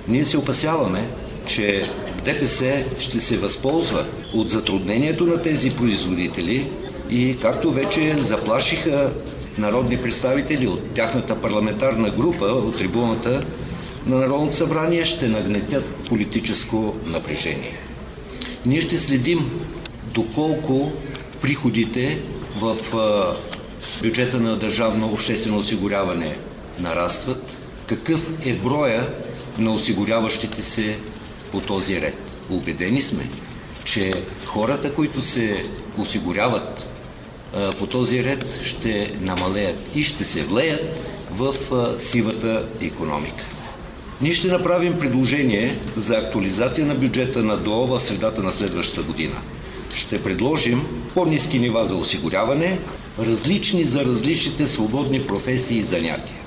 Ние се опасяваме, че ДПС ще се възползва от затруднението на тези производители и, както вече заплашиха народни представители от тяхната парламентарна група от трибуната на Народното събрание, ще нагнетят политическо напрежение. Ние ще следим доколко приходите в бюджета на държавно обществено осигуряване нарастват, какъв е броя на осигуряващите се по този ред. Убедени сме, че хората, които се осигуряват по този ред, ще намалеят и ще се влеят в сивата икономика. Ние ще направим предложение за актуализация на бюджета на ДОО в средата на следващата година. Ще предложим по-ниски нива за осигуряване, различни за различните свободни професии и занятия.